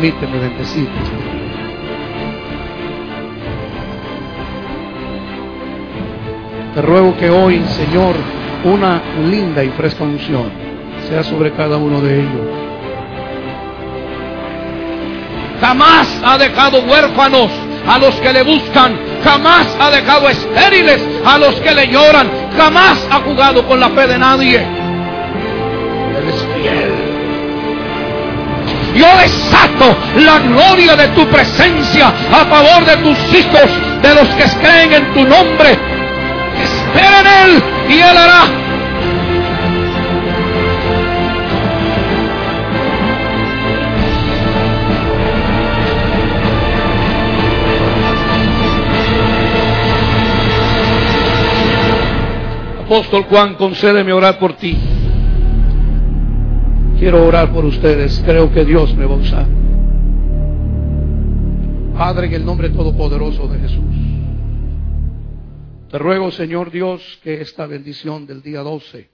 permíteme bendecirte. Te ruego que hoy, Señor, una linda y fresca unción sea sobre cada uno de ellos. Jamás ha dejado huérfanos a los que le buscan. Jamás ha dejado estériles a los que le lloran. Jamás ha jugado con la fe de nadie. Él es fiel. Yo desato la gloria de tu presencia a favor de tus hijos, de los que creen en tu nombre. Espera en Él y Él hará. Apóstol Juan, concédeme orar por ti. Quiero orar por ustedes. Creo que Dios me va a usar. Padre, en el nombre todopoderoso de Jesús, te ruego, Señor Dios, que esta bendición del día 12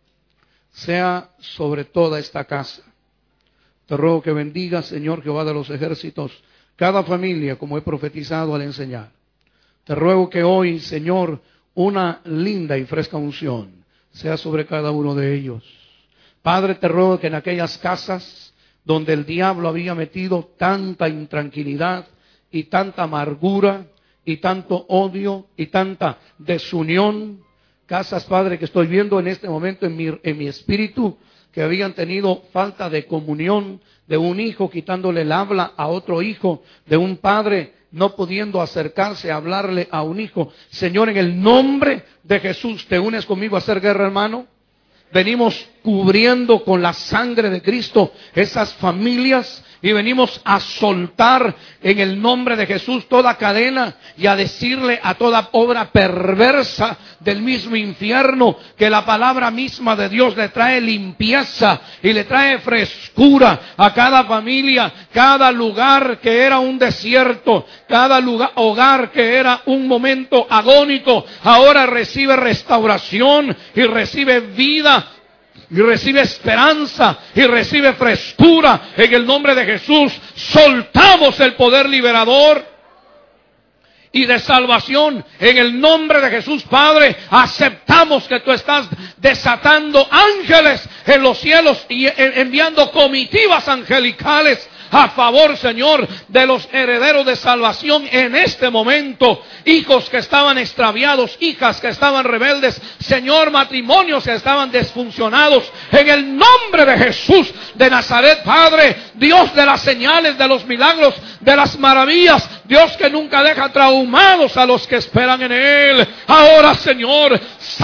sea sobre toda esta casa. Te ruego que bendiga, Señor Jehová de los ejércitos, cada familia como he profetizado al enseñar. Te ruego que hoy, Señor, una linda y fresca unción sea sobre cada uno de ellos. Padre, te ruego que en aquellas casas donde el diablo había metido tanta intranquilidad y tanta amargura y tanto odio y tanta desunión, casas, Padre, que estoy viendo en este momento en mi espíritu, que habían tenido falta de comunión, de un hijo quitándole el habla a otro hijo, de un padre no pudiendo acercarse a hablarle a un hijo. Señor, en el nombre de Jesús, ¿te unes conmigo a hacer guerra, hermano? Venimos cubriendo con la sangre de Cristo esas familias y venimos a soltar en el nombre de Jesús toda cadena y a decirle a toda obra perversa del mismo infierno que la palabra misma de Dios le trae limpieza y le trae frescura a cada familia, cada lugar que era un desierto, cada lugar, hogar que era un momento agónico, ahora recibe restauración y recibe vida. Y recibe esperanza y recibe frescura en el nombre de Jesús. Soltamos el poder liberador y de salvación en el nombre de Jesús. Padre, aceptamos que tú estás desatando ángeles en los cielos y enviando comitivas angelicales a favor, Señor, de los herederos de salvación en este momento. Hijos que estaban extraviados, hijas que estaban rebeldes, Señor, matrimonios que estaban desfuncionados. En el nombre de Jesús de Nazaret, Padre, Dios de las señales, de los milagros, de las maravillas, Dios que nunca deja traumados a los que esperan en Él. Ahora, Señor,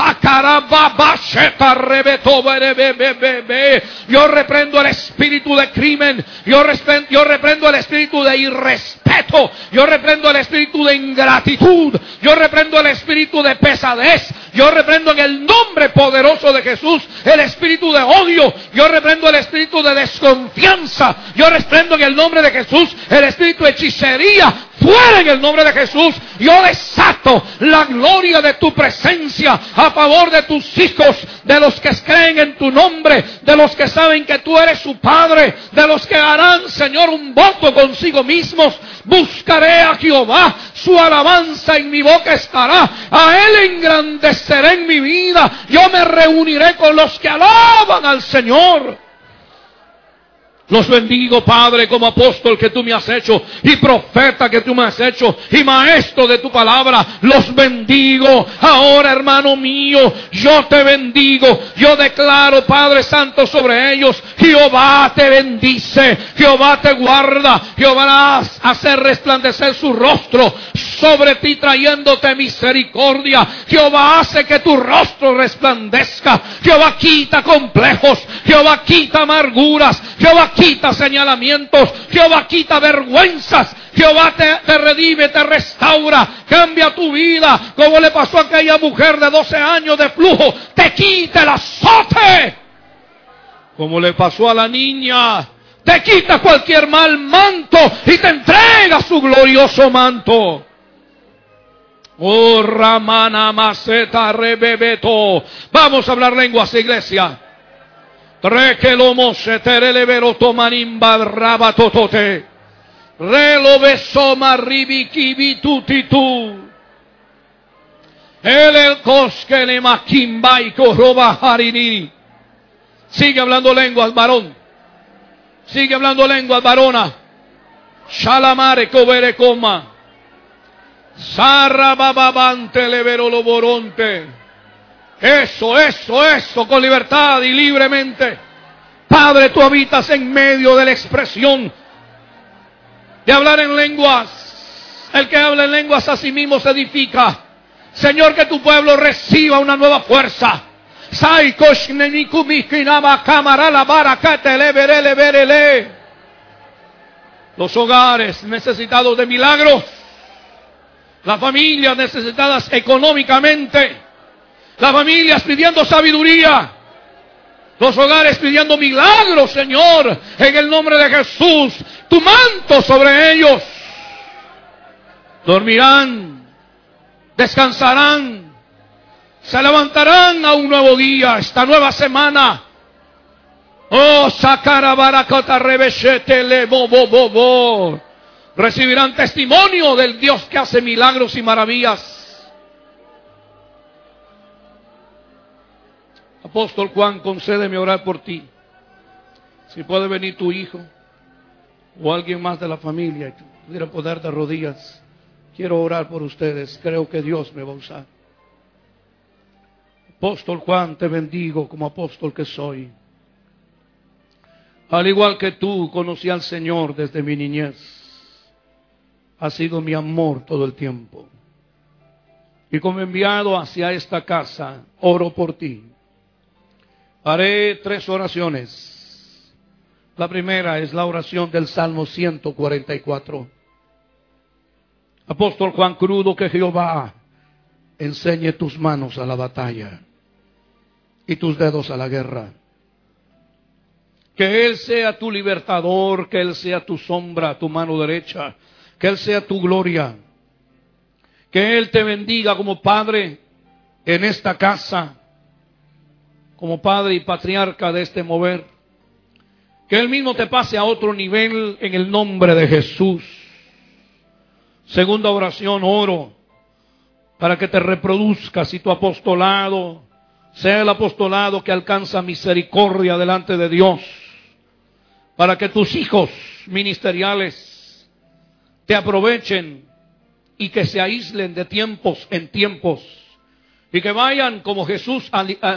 yo reprendo el espíritu de crimen, yo reprendo el espíritu de irrespeto, yo reprendo el espíritu de ingratitud, yo reprendo el espíritu de pesadez, yo reprendo en el nombre poderoso de Jesús el espíritu de odio, yo reprendo el espíritu de desconfianza, yo reprendo en el nombre de Jesús el espíritu de hechicería. Fuera en el nombre de Jesús. Yo desato la gloria de tu presencia a favor de tus hijos, de los que creen en tu nombre, de los que saben que tú eres su Padre, de los que harán, Señor, un voto consigo mismos. Buscaré a Jehová, su alabanza en mi boca estará, a Él engrandeceré en mi vida, yo me reuniré con los que alaban al Señor. Los bendigo, Padre, como apóstol que tú me has hecho, y profeta que tú me has hecho, y maestro de tu palabra. Los bendigo. Ahora, hermano mío, yo te bendigo. Yo declaro, Padre Santo, sobre ellos: Jehová te bendice, Jehová te guarda, Jehová va a hacer resplandecer su rostro sobre ti, trayéndote misericordia. Jehová hace que tu rostro resplandezca. Jehová quita complejos, Jehová quita amarguras, Jehová quita señalamientos, Jehová quita vergüenzas, Jehová te redime, te restaura, cambia tu vida, como le pasó a aquella mujer de 12 años de flujo, te quita el azote, como le pasó a la niña, te quita cualquier mal manto y te entrega su glorioso manto. Oh, Ramana Maceta Rebebeto. Vamos a hablar lenguas, iglesia. Relo besoma ribiki tutitu. El cosque le maquimba y corroba harini. Sigue hablando lenguas, varón. Sigue hablando lenguas, varona. Shalamare cobere coma. Sarra bababante levero loboronte. Eso, con libertad y libremente. Padre, tú habitas en medio de la expresión de hablar en lenguas. El que habla en lenguas a sí mismo se edifica. Señor, que tu pueblo reciba una nueva fuerza. Los hogares necesitados de milagros. Las familias necesitadas económicamente. Las familias pidiendo sabiduría. Los hogares pidiendo milagros, Señor. En el nombre de Jesús. Tu manto sobre ellos. Dormirán. Descansarán. Se levantarán a un nuevo día. Esta nueva semana. Oh, Sakara Barakota Rebeshete Le Bo. Recibirán testimonio del Dios que hace milagros y maravillas. Apóstol Juan, concédeme orar por ti. Si puede venir tu hijo o alguien más de la familia y pudiera poner de rodillas. Quiero orar por ustedes. Creo que Dios me va a usar. Apóstol Juan, te bendigo como apóstol que soy. Al igual que tú, conocí al Señor desde mi niñez. Ha sido mi amor todo el tiempo. Y como enviado hacia esta casa, oro por ti. Haré 3 oraciones. La primera es la oración del Salmo 144. Apóstol Juan, crudo que Jehová enseñe tus manos a la batalla y tus dedos a la guerra. Que Él sea tu libertador, que Él sea tu sombra, tu mano derecha, que Él sea tu gloria. Que Él te bendiga como Padre en esta casa, como Padre y patriarca de este mover. Que Él mismo te pase a otro nivel en el nombre de Jesús. Segunda oración, oro para que te reproduzcas y tu apostolado sea el apostolado que alcanza misericordia delante de Dios. Para que tus hijos ministeriales te aprovechen y que se aíslen de tiempos en tiempos. Y que vayan como Jesús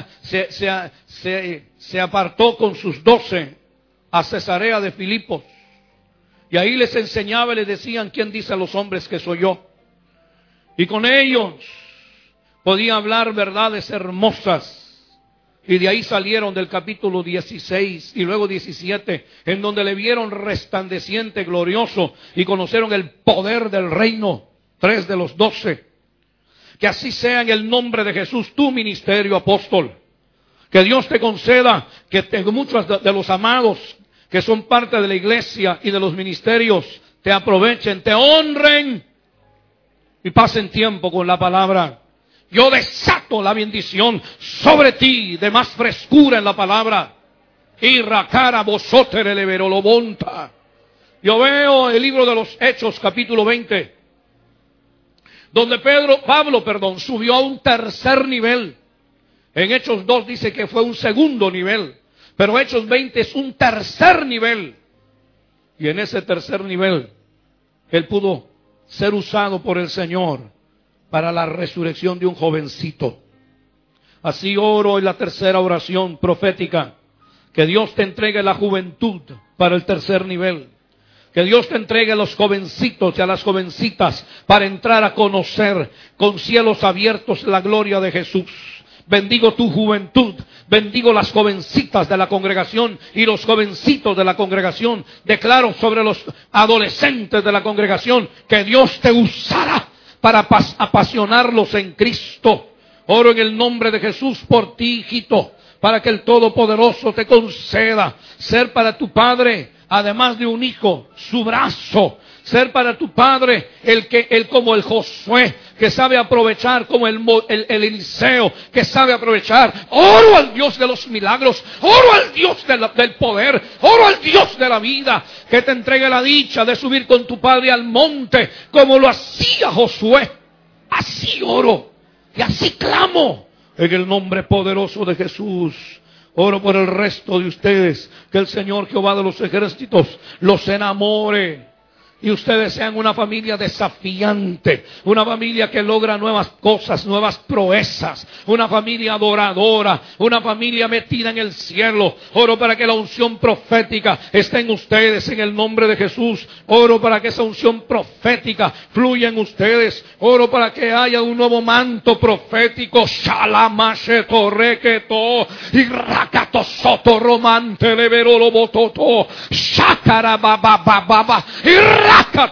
se apartó con sus 12 a Cesarea de Filipos. Y ahí les enseñaba y les decían: ¿quién dice a los hombres que soy yo? Y con ellos podía hablar verdades hermosas. Y de ahí salieron del capítulo 16 y luego 17, en donde le vieron resplandeciente, glorioso, y conocieron el poder del reino. 3 de los 12. Que así sea en el nombre de Jesús tu ministerio, apóstol. Que Dios te conceda que muchos de los amados que son parte de la iglesia y de los ministerios te aprovechen, te honren y pasen tiempo con la palabra. Yo desato la bendición sobre ti de más frescura en la palabra. Y racara vosotros el everolobonta. Yo veo el libro de los Hechos, capítulo 20, donde Pablo subió a un tercer nivel. En Hechos 2 dice que fue un segundo nivel, pero Hechos 20 es un tercer nivel. Y en ese tercer nivel, él pudo ser usado por el Señor para la resurrección de un jovencito. Así oro en la tercera oración profética, que Dios te entregue la juventud para el tercer nivel. Que Dios te entregue a los jovencitos y a las jovencitas para entrar a conocer con cielos abiertos la gloria de Jesús. Bendigo tu juventud, bendigo las jovencitas de la congregación y los jovencitos de la congregación. Declaro sobre los adolescentes de la congregación que Dios te usará para apasionarlos en Cristo. Oro en el nombre de Jesús por ti, hijito, para que el Todopoderoso te conceda ser para tu Padre, además de un hijo, su brazo. Ser para tu Padre el como el Josué, que sabe aprovechar como el Eliseo, que sabe aprovechar. Oro al Dios de los milagros, oro al Dios del poder, oro al Dios de la vida, que te entregue la dicha de subir con tu padre al monte, como lo hacía Josué. Así oro y así clamo en el nombre poderoso de Jesús. Oro por el resto de ustedes, que el Señor Jehová de los ejércitos los enamore y ustedes sean una familia desafiante, una familia que logra nuevas cosas, nuevas proezas, una familia adoradora, una familia metida en el cielo. Oro para que la unción profética esté en ustedes en el nombre de Jesús. Oro para que esa unción profética fluya en ustedes. Oro para que haya un nuevo manto profético. Shalamashe torreketo y rakato soto romante levero lobototo shakara baba y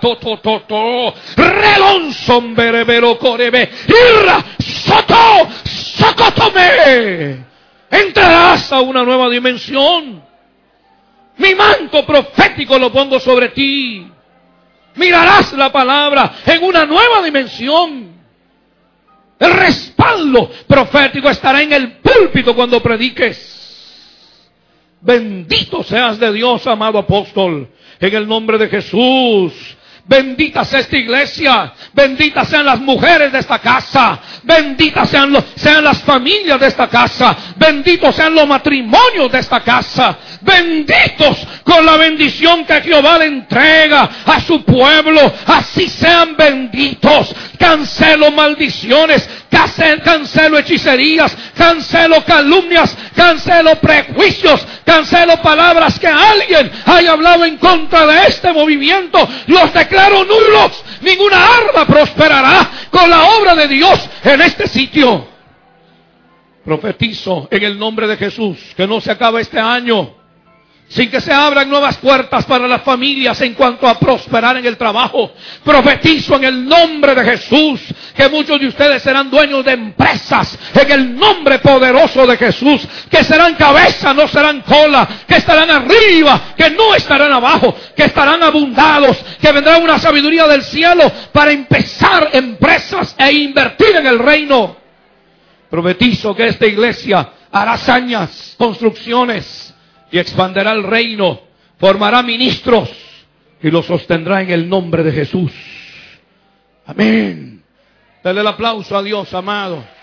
relonson berebero corebe irra soto socotome. Entrarás a una nueva dimensión. Mi manto profético lo pongo sobre ti. Mirarás la palabra en una nueva dimensión. El respaldo profético estará en el púlpito cuando prediques. Bendito seas de Dios, amado apóstol, en el nombre de Jesús. Bendita sea esta iglesia, benditas sean las mujeres de esta casa, benditas sean las familias de esta casa, benditos sean los matrimonios de esta casa, benditos con la bendición que Jehová le entrega a su pueblo. Así sean benditos. Cancelo maldiciones, cancelo hechicerías, cancelo calumnias, cancelo prejuicios, cancelo palabras que alguien haya hablado en contra de este movimiento. Los declaro nulos. Ninguna arma prosperará con la obra de Dios en este sitio. Profetizo en el nombre de Jesús que no se acabe este año sin que se abran nuevas puertas para las familias en cuanto a prosperar en el trabajo. Profetizo en el nombre de Jesús que muchos de ustedes serán dueños de empresas en el nombre poderoso de Jesús, que serán cabeza, no serán cola, que estarán arriba, que no estarán abajo, que estarán abundados, que vendrá una sabiduría del cielo para empezar empresas e invertir en el reino. Profetizo que esta iglesia hará hazañas, construcciones, y expanderá el reino, formará ministros y los sostendrá en el nombre de Jesús. Amén. Dale el aplauso a Dios, amado.